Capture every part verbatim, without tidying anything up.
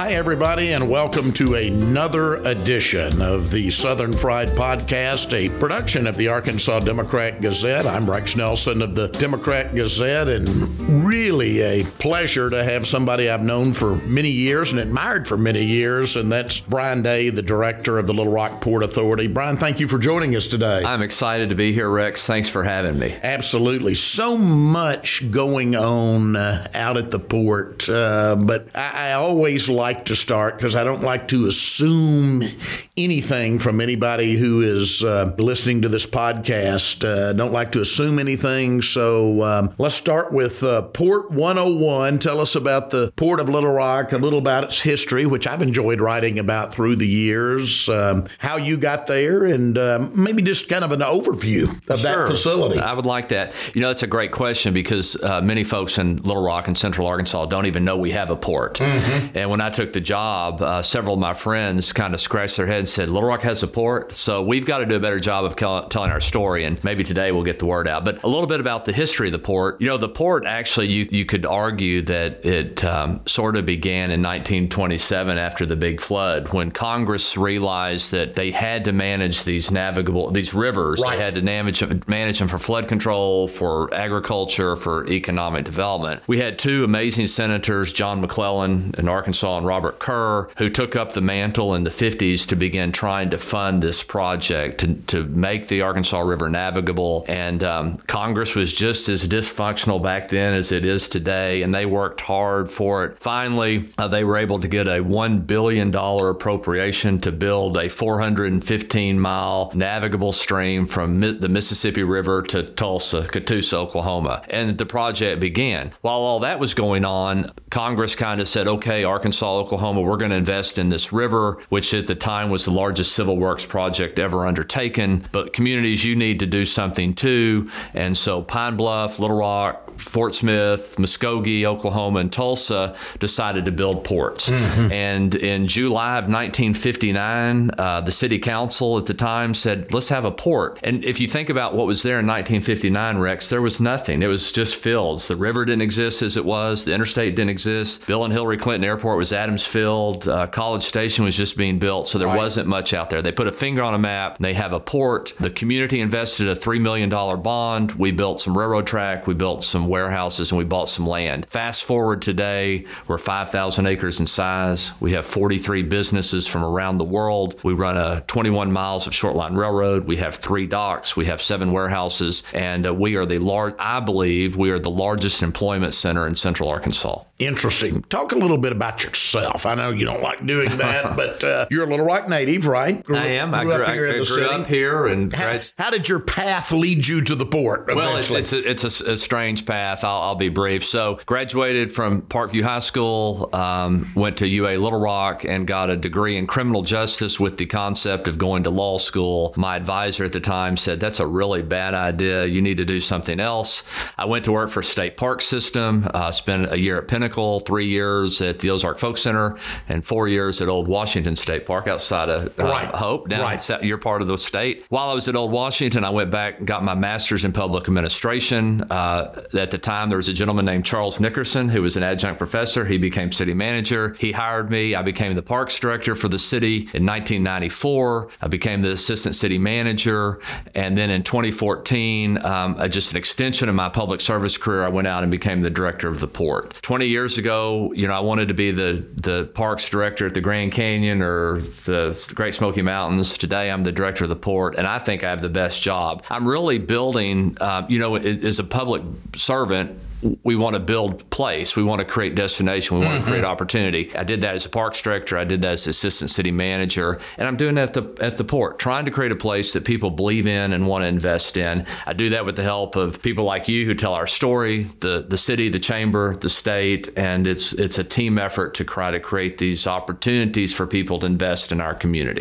Hi, everybody, and welcome to another edition of the Southern Fried Podcast, a production of the Arkansas Democrat Gazette. I'm Rex Nelson of the Democrat Gazette, and really a pleasure to have somebody I've known for many years and admired for many years, and that's Brian Day, the director of the Little Rock Port Authority. Brian, thank you for joining us today. I'm excited to be here, Rex. Thanks for having me. Absolutely. So much going on uh, out at the port, uh, but I, I always like to start because I don't like to assume anything from anybody who is uh, listening to this podcast. Uh, don't like to assume anything. So um, let's start with uh, Port one oh one. Tell us about the Port of Little Rock, a little about its history, which I've enjoyed writing about through the years, um, how you got there, and um, maybe just kind of an overview of Sure. that facility. I would like that. You know, it's a great question because uh, many folks in Little Rock and Central Arkansas don't even know we have a port. Mm-hmm. And when I took the job, uh, several of my friends kind of scratched their heads and said, Little Rock has a port, so we've got to do a better job of tell- telling our story, and maybe today we'll get the word out. But a little bit about the history of the port. You know, the port, actually, you, you could argue that it um, sort of began in nineteen twenty-seven after the big flood, when Congress realized that they had to manage these navigable, these rivers. Right. They had to manage, manage them for flood control, for agriculture, for economic development. We had two amazing senators, John McClellan in Arkansas and Robert Kerr, who took up the mantle in the fifties to begin trying to fund this project to, to make the Arkansas River navigable. And um, Congress was just as dysfunctional back then as it is today, and they worked hard for it. Finally, uh, they were able to get a one billion dollars appropriation to build a four hundred fifteen mile navigable stream from Mi- the Mississippi River to Tulsa, Catoosa, Oklahoma. And the project began. While all that was going on, Congress kind of said, okay, Arkansas, Oklahoma, we're going to invest in this river, which at the time was the largest civil works project ever undertaken. But communities, you need to do something too. And so Pine Bluff, Little Rock, Fort Smith, Muskogee, Oklahoma, and Tulsa decided to build ports. Mm-hmm. And in July of nineteen fifty-nine, uh, the city council at the time said, let's have a port. And if you think about what was there in nineteen fifty-nine, Rex, there was nothing. It was just fields. The river didn't exist as it was. The interstate didn't exist. Bill and Hillary Clinton Airport was Adams Field. Uh, College Station was just being built, so there right. wasn't much out there. They put a finger on a map. They have a port. The community invested a three million dollars bond. We built some railroad track. We built some warehouses, and we bought some land. Fast forward today, we're five thousand acres in size. We have forty-three businesses from around the world. We run a twenty-one miles of short line railroad. We have three docks. We have seven warehouses, and uh, we are the large, I believe we are the largest employment center in Central Arkansas. Interesting. Talk a little bit about yourself. I know you don't like doing that, but uh, you're a Little Rock native, right? Grew, I am. Grew I grew, up here I, in the I grew city. up here. And how, how did your path lead you to the port? Well, it's, eventually? it's, a, it's a, a strange path. I'll, I'll be brief. So graduated from Parkview High School, um, went to U A Little Rock, and got a degree in criminal justice with the concept of going to law school. My advisor at the time said, that's a really bad idea. You need to do something else. I went to work for State Park System, uh, spent a year at Pinnacle, three years at the Ozark Folk Center, and four years at Old Washington State Park outside of uh, right. Hope. Down right. in, you're part of the state. While I was at Old Washington, I went back and got my master's in public administration. Uh, at the time, there was a gentleman named Charles Nickerson, who was an adjunct professor. He became city manager. He hired me. I became the parks director for the city in nineteen ninety-four. I became the assistant city manager. And then in twenty fourteen, um, uh, just an extension of my public service career, I went out and became the director of the port. twenty years ago, you know, I wanted to be the, the parks director at the Grand Canyon or the Great Smoky Mountains. Today, I'm the director of the port, and I think I have the best job. I'm really building, uh, you know, as a public servant, we want to build place. We want to create destination. We want mm-hmm. to create opportunity. I did that as a parks director. I did that as assistant city manager. And I'm doing that at the, at the port, trying to create a place that people believe in and want to invest in. I do that with the help of people like you who tell our story, the, the city, the chamber, the state, and it's it's a team effort to try to create these opportunities for people to invest in our community.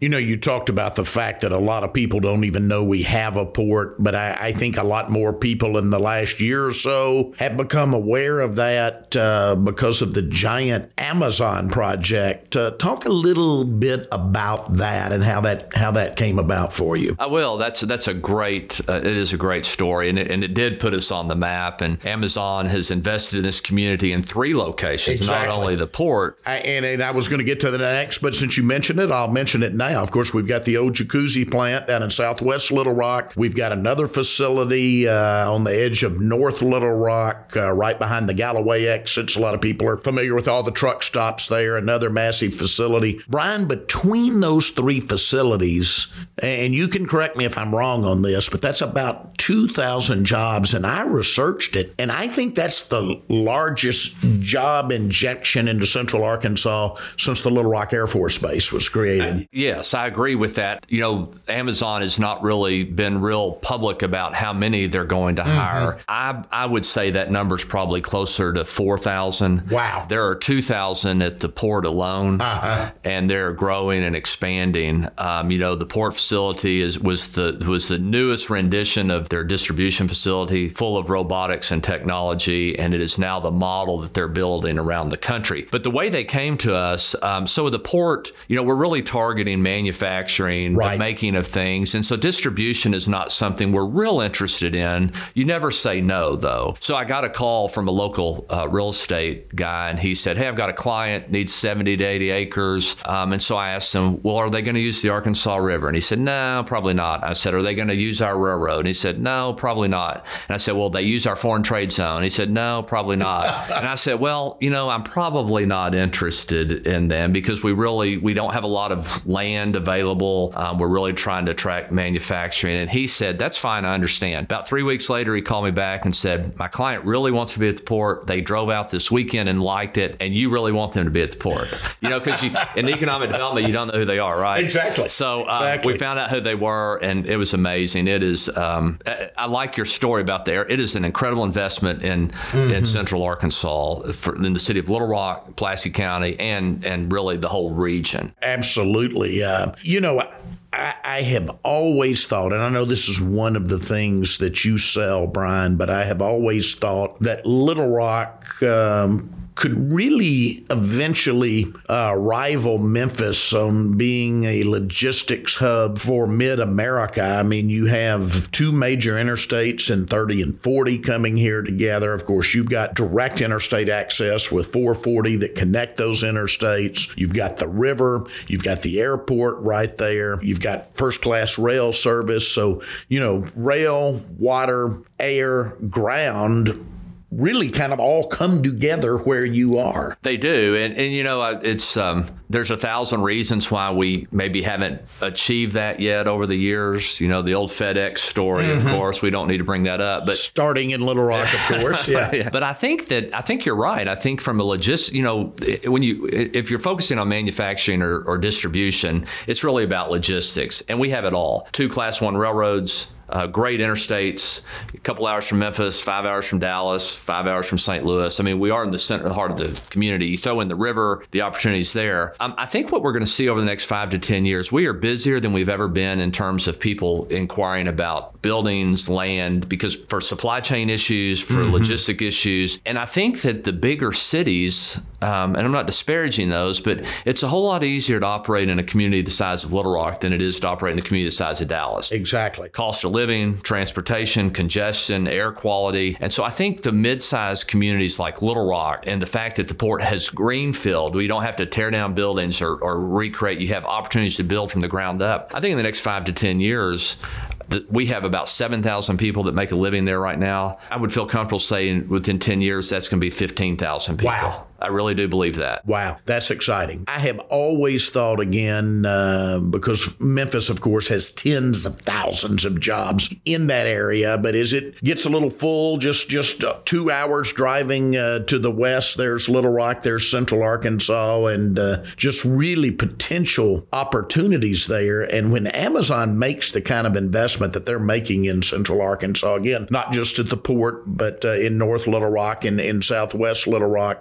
You know, you talked about the fact that a lot of people don't even know we have a port, but I, I think a lot more people in the last year or so have become aware of that uh, because of the giant Amazon project. Uh, talk a little bit about that and how that how that came about for you. I will. That's that's a great. Uh, it is a great story, and it, and it did put us on the map. And Amazon has invested in this community in three locations, exactly. not only the port. I, and, and I was going to get to the next, but since you mentioned it, I'll mention it now. Of course, we've got the old jacuzzi plant down in Southwest Little Rock. We've got another facility uh, on the edge of North Little Rock, uh, right behind the Galloway exits. A lot of people are familiar with all the truck stops there. Another massive facility. Brian, between those three facilities, and you can correct me if I'm wrong on this, but that's about two thousand jobs, and I researched it, and I think that's the largest job injection into Central Arkansas since the Little Rock Air Force Base was created. Yes, I agree with that. You know, Amazon has not really been real public about how many they're going to hire. Mm-hmm. I I would say that number's probably closer to four thousand. Wow. There are two thousand at the port alone, uh-huh. and they're growing and expanding. Um, you know, the port facility is was the was the newest rendition of their distribution facility, full of robotics and technology, and it is now the model that they're building around the country. But the way they came to us, um, so the port, you know, we're really targeting manufacturing, right. the making of things, and so distribution is not something we're real interested in. You never say no, though. So I got a call from a local uh, real estate guy, and he said, hey, I've got a client, needs seventy to eighty acres. Um, and so I asked him, well, are they going to use the Arkansas River? And he said, no, probably not. I said, are they going to use our railroad? And he said, no, probably not. And I said, well, they use our foreign trade zone. And he said, no, probably not. And I said, well, you know, I'm probably not interested in them because we really, we don't have a lot of land available. Um, we're really trying to attract manufacturing. And he said, that's fine, I understand. About three weeks later, he called me back and said, my client really wants to be at the port. They drove out this weekend and liked it, and you really want them to be at the port. You know, because in economic development, you don't know who they are, right? Exactly. So uh, exactly. we found out who they were, and it was amazing. It is, um, I, I like your story about there. It is an incredible investment in mm-hmm. in Central Arkansas, for, in the city of Little Rock, Pulaski County, and and really the whole region. Absolutely. Uh, you know, I, I have always thought, and I know this is one of the things that you sell, Brian, but I have always thought that Little Rock um, could really eventually uh, rival Memphis on being a logistics hub for mid-America. I mean, you have two major interstates in thirty and forty coming here together. Of course, you've got direct interstate access with four forty that connect those interstates. You've got the river. You've got the airport right there. You've got first-class rail service. So, you know, rail, water, air, ground really kind of all come together where you are. They do. And, and you know, it's um, there's a thousand reasons why we maybe haven't achieved that yet over the years. You know, the old FedEx story, mm-hmm. of course, we don't need to bring that up. But starting in Little Rock, of course. Yeah. yeah. But I think that I think you're right. I think from a logist, you know, when you if you're focusing on manufacturing or, or distribution, it's really about logistics. And we have it all. Two class one railroads, Uh, great interstates, a couple hours from Memphis, five hours from Dallas, five hours from Saint Louis. I mean, we are in the center, the heart of the community. You throw in the river, the opportunities there. Um, I think what we're going to see over the next five to ten years, we are busier than we've ever been in terms of people inquiring about buildings, land, because for supply chain issues, for mm-hmm. logistic issues. And I think that the bigger cities, um, and I'm not disparaging those, but it's a whole lot easier to operate in a community the size of Little Rock than it is to operate in the community the size of Dallas. Exactly. Cost of living, transportation, congestion, air quality. And so I think the mid-sized communities like Little Rock and the fact that the port has greenfield, we don't have to tear down buildings or, or recreate, you have opportunities to build from the ground up. I think in the next five to ten years, we have about seven thousand people that make a living there right now. I would feel comfortable saying within ten years, that's going to be fifteen thousand people. Wow. I really do believe that. Wow, that's exciting. I have always thought, again, uh, because Memphis, of course, has tens of thousands of jobs in that area, but as it gets a little full, just, just uh, two hours driving uh, to the west, there's Little Rock, there's Central Arkansas, and uh, just really potential opportunities there. And when Amazon makes the kind of investment that they're making in Central Arkansas, again, not just at the port, but uh, in North Little Rock and in Southwest Little Rock, does that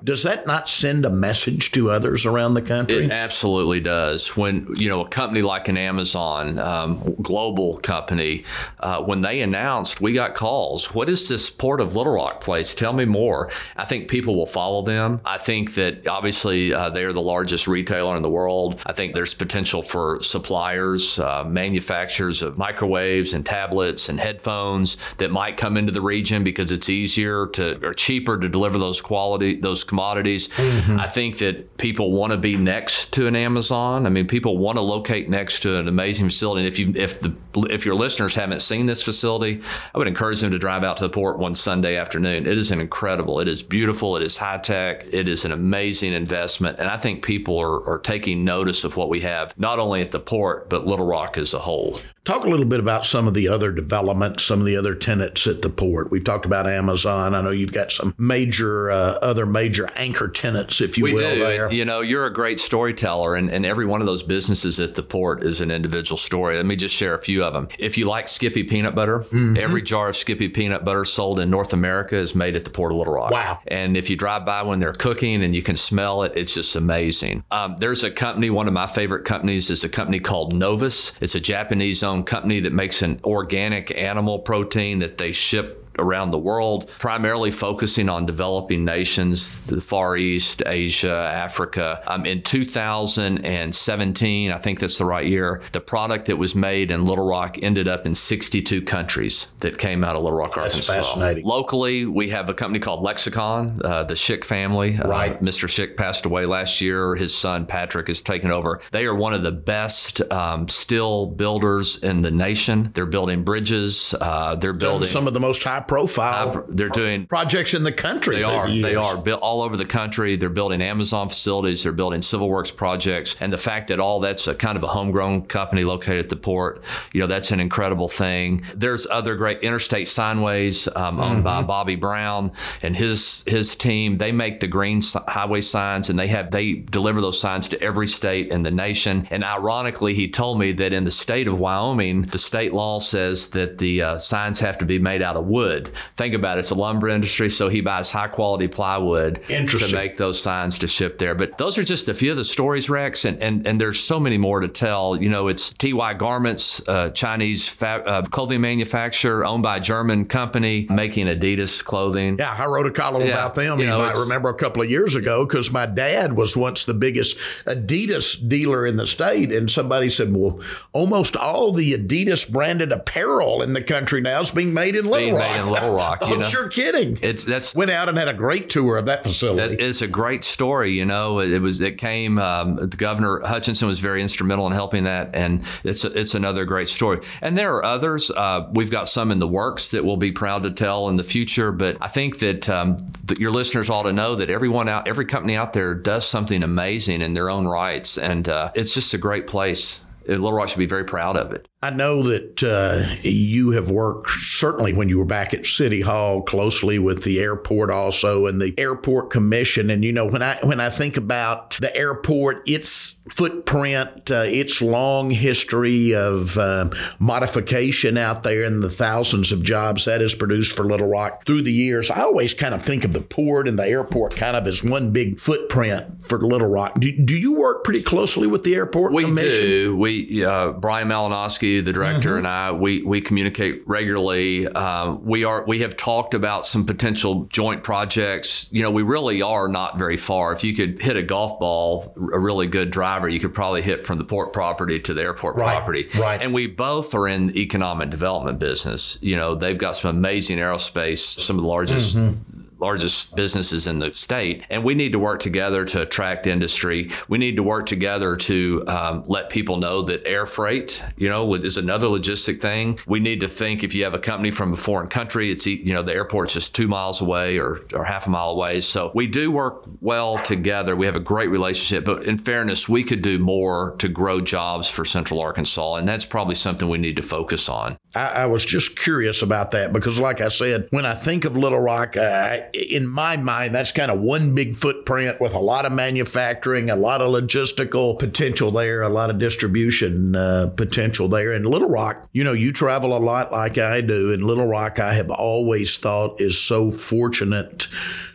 not send a message to others around the country? It absolutely does. When, you know, a company like an Amazon, um, global company, uh, when they announced, we got calls. What is this Port of Little Rock place? Tell me more. I think people will follow them. I think that obviously uh, they're the largest retailer in the world. I think there's potential for suppliers, uh, manufacturers of microwaves and tablets and headphones that might come into the region because it's easier to or cheaper to deliver those quality, those commodities. Mm-hmm. I think that people want to be next to an Amazon. I mean, people want to locate next to an amazing facility. And if you, if the, if your listeners haven't seen this facility, I would encourage them to drive out to the port one Sunday afternoon. It is an incredible. It is beautiful. It is high tech. It is an amazing investment. And I think people are, are taking notice of what we have, not only at the port, but Little Rock as a whole. Talk a little bit about some of the other developments, some of the other tenants at the port. We've talked about Amazon. I know you've got some major, uh, other major anchor tenants, if you we will, do. there. You know, you're a great storyteller, and, and every one of those businesses at the port is an individual story. Let me just share a few of them. If you like Skippy peanut butter, mm-hmm. every jar of Skippy peanut butter sold in North America is made at the Port of Little Rock. Wow. And if you drive by when they're cooking and you can smell it, it's just amazing. Um, there's a company, one of my favorite companies is a company called Novus. It's a Japanese-owned company that makes an organic animal protein that they ship around the world, primarily focusing on developing nations, the Far East, Asia, Africa. Um, in two thousand seventeen, I think that's the right year, the product that was made in Little Rock ended up in sixty-two countries that came out of Little Rock, That's Arkansas. Fascinating. Locally, we have a company called Lexicon, uh, the Schick family. Right. Uh, Mister Schick passed away last year. His son, Patrick, has taken over. They are one of the best um, steel builders in the nation. They're building bridges. Uh, they're building some of the most high profile uh, they're doing projects in the country. They are. The they are built all over the country. They're building Amazon facilities. They're building civil works projects. And the fact that all that's a kind of a homegrown company located at the port, you know, that's an incredible thing. There's other great Interstate Signways um, owned mm-hmm. by Bobby Brown and his his team. They make the green highway signs, and they have they deliver those signs to every state in the nation. And ironically, he told me that in the state of Wyoming, the state law says that the uh, signs have to be made out of wood. Think about it. It's a lumber industry, so he buys high quality plywood to make those signs to ship there. But those are just a few of the stories, Rex, and and, and there's so many more to tell. You know, it's T Y Garments, uh, Chinese fa- uh, clothing manufacturer owned by a German company making Adidas clothing. Yeah, I wrote a column yeah, about them. You, you know, might remember a couple of years ago because my dad was once the biggest Adidas dealer in the state, and somebody said, "Well, almost all the Adidas branded apparel in the country now is being made in Little being Rock." Made in Little Rock. Oh, you know? You're kidding. It's that's went out and had a great tour of that facility. That is a great story. You know, it, it was it came. Um, the Governor Hutchinson was very instrumental in helping that, and it's a, it's another great story. And there are others. Uh, we've got some in the works that we'll be proud to tell in the future. But I think that, um, that your listeners ought to know that everyone out, every company out there does something amazing in their own rights, and uh, it's just a great place. Little Rock should be very proud of it. I know that uh, you have worked, certainly when you were back at City Hall, closely with the airport also and the Airport Commission. And, you know, when I when I think about the airport, its footprint, uh, its long history of uh, modification out there and the thousands of jobs that has produced for Little Rock through the years, I always kind of think of the port and the airport kind of as one big footprint for Little Rock. Do, do you work pretty closely with the Airport we Commission? We do. We, uh, Brian Malinowski, the director, mm-hmm. and I, we we communicate regularly. Uh, we are we have talked about some potential joint projects. You know, we really are not very far. If you could hit a golf ball, a really good driver, you could probably hit from the port property to the airport right, property. Right. And we both are in economic development business. You know, they've got some amazing aerospace, some of the largest. Mm-hmm. largest businesses in the state, and we need to work together to attract industry. We need to work together to um, let people know that air freight, you know, is another logistic thing. We need to think if you have a company from a foreign country, it's, you know, the airport's just two miles away or, or half a mile away. So we do work well together. We have a great relationship, but in fairness, we could do more to grow jobs for Central Arkansas, and that's probably something we need to focus on. I, I was just curious about that because, like I said, when I think of Little Rock, uh, in my mind, that's kind of one big footprint with a lot of manufacturing, a lot of logistical potential there, a lot of distribution uh, potential there. And Little Rock, you know, you travel a lot like I do. And Little Rock, I have always thought is so fortunate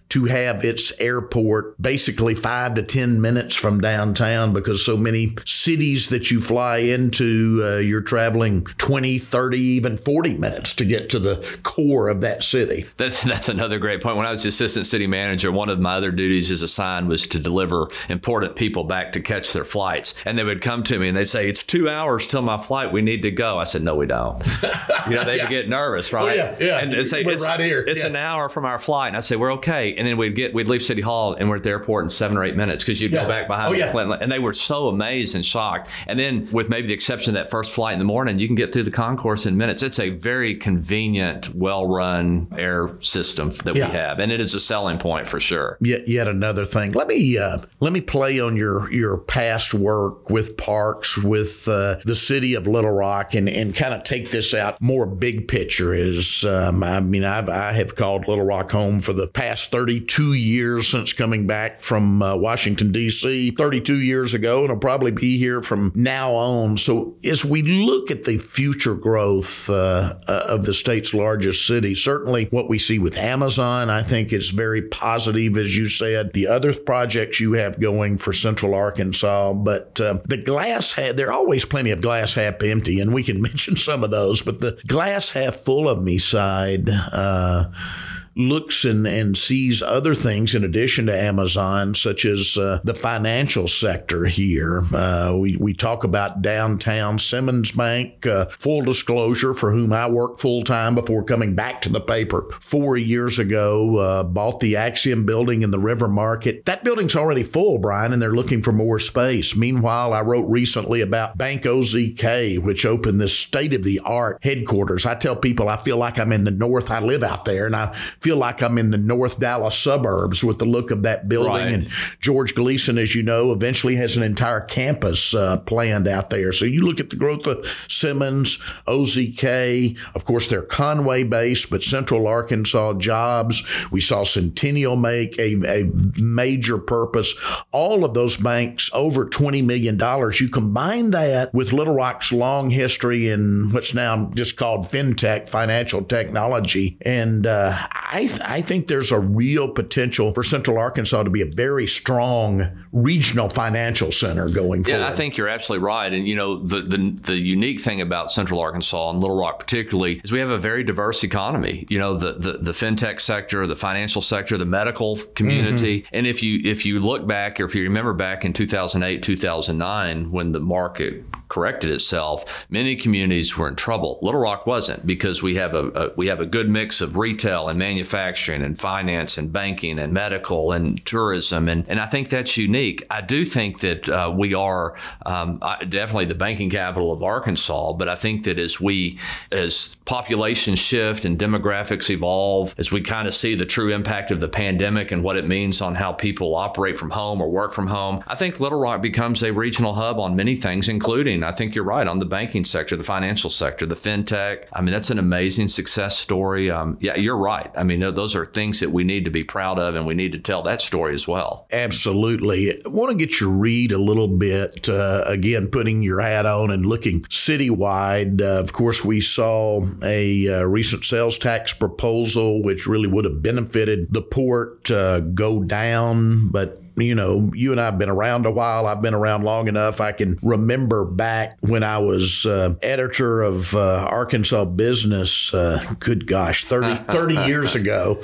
to have its airport basically five to ten minutes from downtown, because so many cities that you fly into, uh, you're traveling twenty, thirty, even forty minutes to get to the core of that city. That's that's another great point. When I was the assistant city manager, one of my other duties as assigned was to deliver important people back to catch their flights. And they would come to me and they'd say, it's two hours till my flight. We need to go. I said, no, we don't. You know, they yeah. would get nervous, right? Oh, yeah, yeah. And they'd say, we're it's, right here. it's yeah. an hour from our flight. And I said, we're okay. And then we'd get we'd leave City Hall and we're at the airport in seven or eight minutes because you'd yeah. go back behind oh, the yeah. Clinton. And they were so amazed and shocked. And then with maybe the exception of that first flight in the morning, you can get through the concourse in minutes. It's a very convenient, well-run air system that yeah. we have. And it is a selling point for sure. Yet, yet another thing. Let me uh, let me play on your, your past work with parks, with uh, the city of Little Rock, and, and kind of take this out more big picture. Is um, I mean, I've, I have called Little Rock home for the past thirty-two years since coming back from uh, Washington, D C thirty-two years ago, and I'll probably be here from now on. So as we look at the future growth uh, uh, of the state's largest city, certainly what we see with Amazon, I think is very positive, as you said. The other projects you have going for Central Arkansas, but uh, the glass half, there are always plenty of glass half empty, and we can mention some of those, but the glass half full of me side uh, looks and, and sees other things in addition to Amazon, such as uh, the financial sector here. Uh, we, we talk about downtown Simmons Bank, uh, full disclosure, for whom I worked full-time before coming back to the paper four years ago, uh, bought the Axiom building in the River Market. That building's already full, Brian, and they're looking for more space. Meanwhile, I wrote recently about Bank O Z K, which opened this state-of-the-art headquarters. I tell people I feel like I'm in the north. I live out there, and I feel like I'm in the North Dallas suburbs with the look of that building. Right. And George Gleason, as you know, eventually has an entire campus uh, planned out there. So you look at the growth of Simmons, O Z K, of course, they're Conway based, but Central Arkansas jobs. We saw Centennial make a, a major purpose. All of those banks over twenty million dollars. You combine that with Little Rock's long history in what's now just called fintech, financial technology. And uh, I, th- I think there's a real potential for Central Arkansas to be a very strong regional financial center going forward. Yeah, I think you're absolutely right. And, you know, the, the the unique thing about Central Arkansas and Little Rock particularly is we have a very diverse economy. You know, the the, the fintech sector, the financial sector, the medical community. Mm-hmm. And if you if you look back, or if you remember back in two thousand eight, two thousand nine, when the market corrected itself, many communities were in trouble. Little Rock wasn't, because we have a, a we have a good mix of retail and manufacturing and finance and banking and medical and tourism, and and I think that's unique. I do think that uh, we are um, definitely the banking capital of Arkansas, but I think that as we as population shift and demographics evolve, as we kind of see the true impact of the pandemic and what it means on how people operate from home or work from home, I think Little Rock becomes a regional hub on many things, including, I think you're right, on the banking sector, the financial sector, the fintech. I mean, that's an amazing success story. Um, yeah, you're right. I mean, those are things that we need to be proud of, and we need to tell that story as well. Absolutely. I want to get your read a little bit, uh, again, putting your hat on and looking citywide. Uh, of course, we saw a uh, recent sales tax proposal, which really would have benefited the port, uh, go down, but you know, you and I have been around a while. I've been around long enough. I can remember back when I was uh, editor of uh, Arkansas Business, uh, good gosh, thirty, thirty years ago.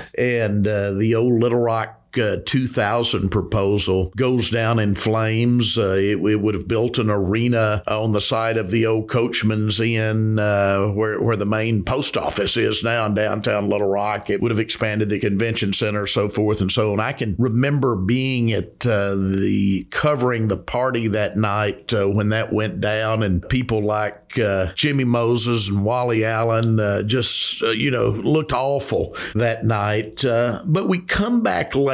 And uh, the old Little Rock Uh, two thousand proposal goes down in flames. Uh, it, it would have built an arena on the side of the old Coachman's Inn, uh, where, where the main post office is now in downtown Little Rock. It would have expanded the convention center, so forth and so on. I can remember being at uh, the covering the party that night uh, when that went down, and people like uh, Jimmy Moses and Wally Allen uh, just, uh, you know, looked awful that night. Uh, but we come back later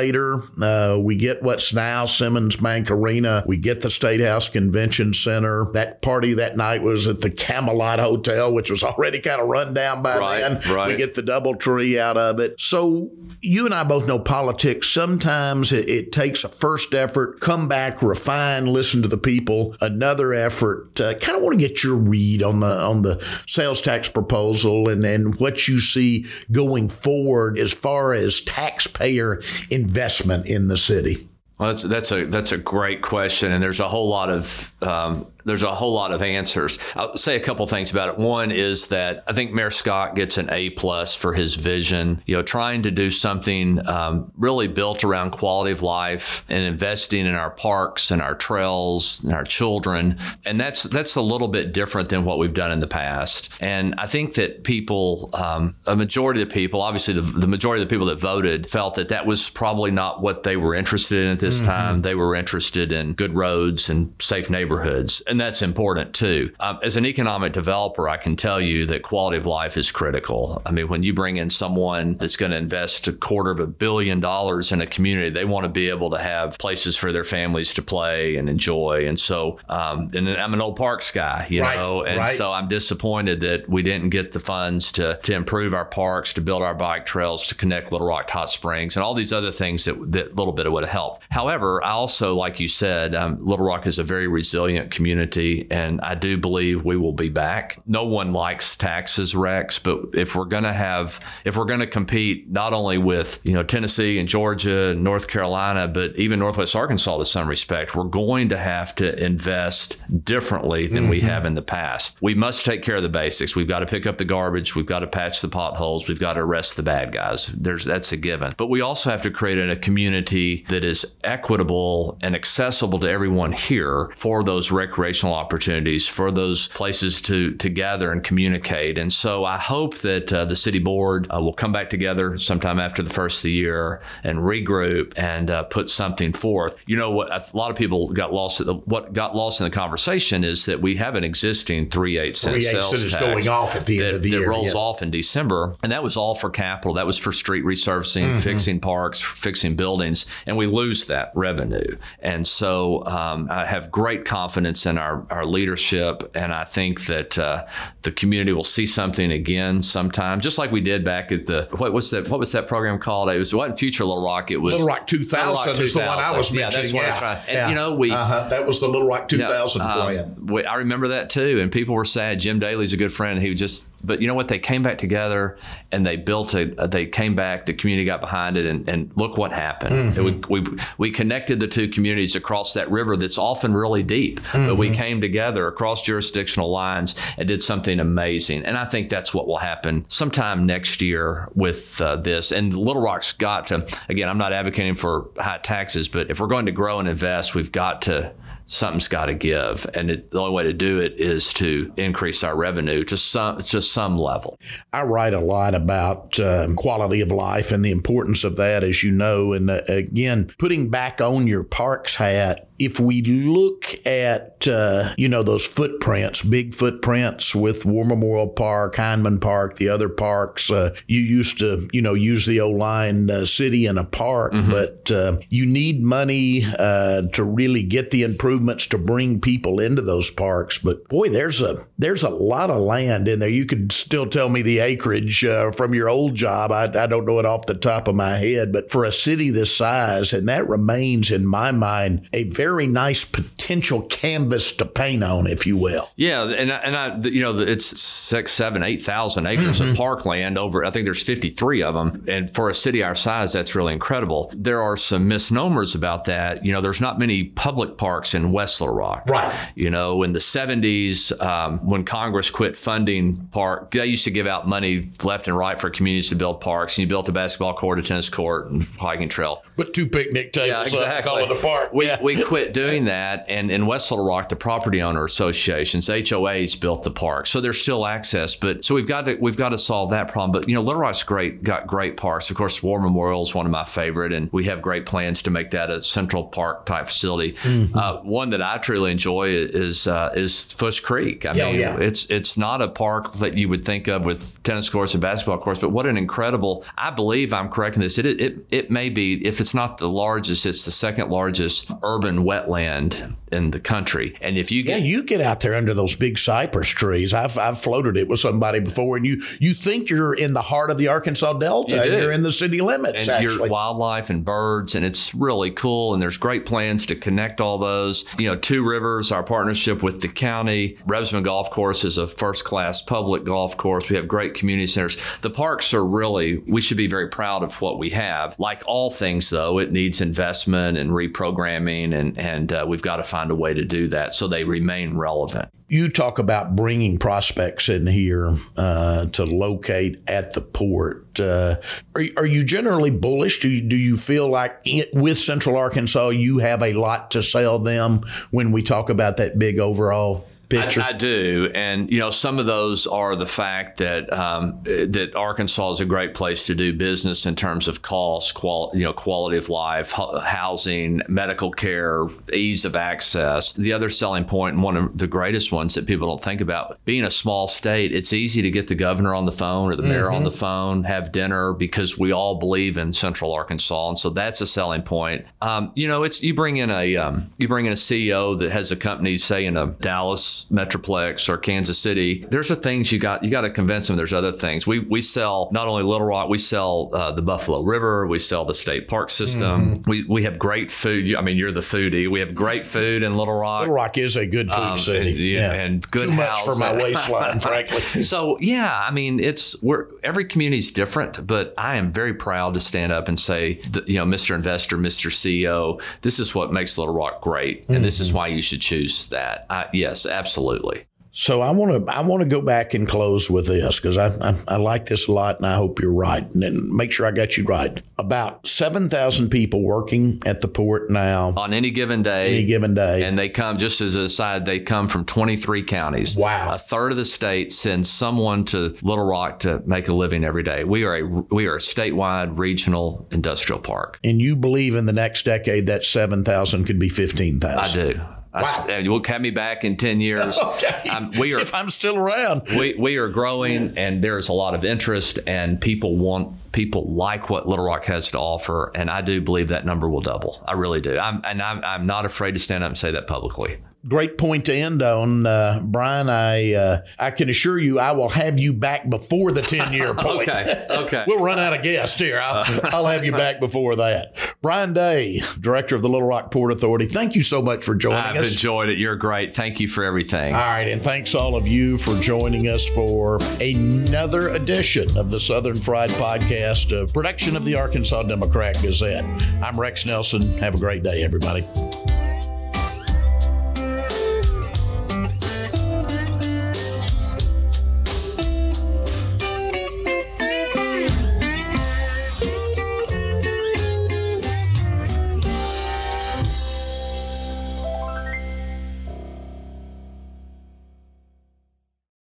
later, uh, we get what's now Simmons Bank Arena. We get the State House Convention Center. That party that night was at the Camelot Hotel, which was already kind of run down by right, then. Right. We get the DoubleTree out of it. So you and I both know politics. Sometimes it, it takes a first effort, come back, refine, listen to the people. Another effort. Uh, kind of want to get your read on the on the sales tax proposal and then what you see going forward as far as taxpayer investment in the city. Well, that's that's a that's a great question, and there's a whole lot of um, there's a whole lot of answers. I'll say a couple things about it. One is that I think Mayor Scott gets an A plus for his vision. You know, trying to do something um, really built around quality of life and investing in our parks and our trails and our children, and that's that's a little bit different than what we've done in the past. And I think that people, um, a majority of the people, obviously the, the majority of the people that voted, felt that that was probably not what they were interested in at this mm-hmm. time. They were interested in good roads and safe neighborhoods. And that's important too. Um, as an economic developer, I can tell you that quality of life is critical. I mean, when you bring in someone that's going to invest a quarter of a billion dollars in a community, they want to be able to have places for their families to play and enjoy. And so, um, and I'm an old parks guy, you right, know, and right. so I'm disappointed that we didn't get the funds to to improve our parks, to build our bike trails, to connect Little Rock to Hot Springs, and all these other things that that little bit would have helped. However, I also, like you said, um, Little Rock is a very resilient community. And I do believe we will be back. No one likes taxes, Rex, but if we're going to have, if we're going to compete not only with, you know, Tennessee and Georgia and North Carolina, but even Northwest Arkansas to some respect, we're going to have to invest differently than mm-hmm. we have in the past. We must take care of the basics. We've got to pick up the garbage. We've got to patch the potholes. We've got to arrest the bad guys. There's that's a given. But we also have to create a community that is equitable and accessible to everyone here for those recreational opportunities, for those places to, to gather and communicate. And so I hope that uh, the city board uh, will come back together sometime after the first of the year and regroup and uh, put something forth. You know what? A lot of people got lost. At the, what got lost in the conversation is that we have an existing three eight cent sales tax going off at the that, end of the that year. rolls yeah. off in December, and that was all for capital. That was for street resurfacing, mm-hmm. fixing parks, fixing buildings, and we lose that revenue. And so um, I have great confidence in our, our leadership, and I think that uh, the community will see something again sometime, just like we did back at the what was that what was that program called? It was what Future Little Rock. It was Little Rock two thousand is the one I was yeah, mentioning. That's what yeah, that's right. And yeah. you know we uh-huh. that was the Little Rock two thousand yeah, plan. Um, we, I remember that too, and people were sad. Jim Daly's a good friend. He just But you know what? They came back together and they built a. They came back. The community got behind it, and, and look what happened. Mm-hmm. We, we we connected the two communities across that river that's often really deep, mm-hmm. but we came together across jurisdictional lines and did something amazing. And I think that's what will happen sometime next year with uh, this. And Little Rock's got to. Again, I'm not advocating for high taxes, but if we're going to grow and invest, we've got to. Something's got to give, and it, the only way to do it is to increase our revenue to some to some level. I write a lot about um, quality of life and the importance of that, as you know. And uh, again, putting back on your parks hat, if we look at, uh, you know, those footprints, big footprints with War Memorial Park, Heineman Park, the other parks, uh, you used to, you know, use the old line, uh, city in a park, mm-hmm. but uh, you need money uh, to really get the improvements to bring people into those parks. But boy, there's a there's a lot of land in there. You could still tell me the acreage uh, from your old job. I, I don't know it off the top of my head, but for a city this size, and that remains in my mind a very very nice potential canvas to paint on, if you will. Yeah, and and I, you know, it's six, seven, eight thousand acres mm-hmm. of parkland over. I think there's fifty-three of them, and for a city our size, that's really incredible. There are some misnomers about that. You know, there's not many public parks in West Little Rock. Right. You know, in the seventies, um, when Congress quit funding park, they used to give out money left and right for communities to build parks. And you built a basketball court, a tennis court, and hiking trail. But two picnic tables. Yeah, exactly. Up, call it a park. We yeah. we quit. quit doing that. And in West Little Rock, the property owner associations, H O As built the park. So there's still access. But so we've got to we've got to solve that problem. But, you know, Little Rock's great, got great parks. Of course, War Memorial is one of my favorite. And we have great plans to make that a Central Park type facility. Mm-hmm. Uh, one that I truly enjoy is uh, is Fush Creek. I yeah, mean, yeah. it's it's not a park that you would think of with tennis courts and basketball courts, but what an incredible, I believe I'm correct in this, it, it, it may be, if it's not the largest, it's the second largest urban wetland in the country. And if you get... Yeah, you get out there under those big cypress trees. I've I've floated it with somebody before, and you you think you're in the heart of the Arkansas Delta. You do. And you're in the city limits, and actually. You're wildlife and birds, and it's really cool, and there's great plans to connect all those. You know, Two Rivers, our partnership with the county. Rebsman Golf Course is a first-class public golf course. We have great community centers. The parks are really, we should be very proud of what we have. Like all things, though, it needs investment and reprogramming, and, and uh, we've got to find a way to do that so they remain relevant. You talk about bringing prospects in here uh, to locate at the port. Uh, are, are you generally bullish? Do you, do you feel like it, with Central Arkansas, you have a lot to sell them when we talk about that big overall picture? I, I do, and you know, some of those are the fact that um, that Arkansas is a great place to do business in terms of cost, qual- you know, quality of life, housing, medical care, ease of access. The other selling point, and one of the greatest ones that people don't think about, being a small state, it's easy to get the governor on the phone or the mayor mm-hmm. on the phone, have dinner, because we all believe in Central Arkansas, and so that's a selling point. Um, you know, it's you bring in a um, you bring in a C E O that has a company, say in a Dallas Metroplex or Kansas City. There's the things you got you got to convince them there's other things. We we sell not only Little Rock, we sell uh, the Buffalo River, we sell the state park system. Mm-hmm. We we have great food. I mean, you're the foodie. We have great food in Little Rock. Little Rock is a good food um, city. And, yeah, and good Too much housing. for my waistline, frankly. So yeah, I mean, it's we're every community's different, but I am very proud to stand up and say, that, you know, Mister Investor, Mister C E O, this is what makes Little Rock great, and mm-hmm. this is why you should choose that. I, yes, absolutely. So I want to I want to go back and close with this, because I, I I like this a lot, and I hope you're right, and then make sure I got you right. About seven thousand people working at the port now on any given day. Any given day, and they come, just as an aside, they come from twenty-three counties. Wow, a third of the state sends someone to Little Rock to make a living every day. We are a we are a statewide regional industrial park, and you believe in the next decade that seven thousand could be fifteen thousand. I do. Wow. I, and you'll have me back in ten years. Okay. Um, we are, if I'm still around. We we are growing, and there's a lot of interest, and people want people like what Little Rock has to offer, and I do believe that number will double. I really do. I'm, and I'm, I'm not afraid to stand up and say that publicly. Great point to end on, uh, Brian. I uh, I can assure you I will have you back before the ten-year point. Okay, okay. We'll run out of guests here. I'll, I'll have you back before that. Brian Day, Director of the Little Rock Port Authority, thank you so much for joining I've us. I've enjoyed it. You're great. Thank you for everything. All right, and thanks all of you for joining us for another edition of the Southern Fried Podcast, a production of the Arkansas Democrat Gazette. I'm Rex Nelson. Have a great day, everybody.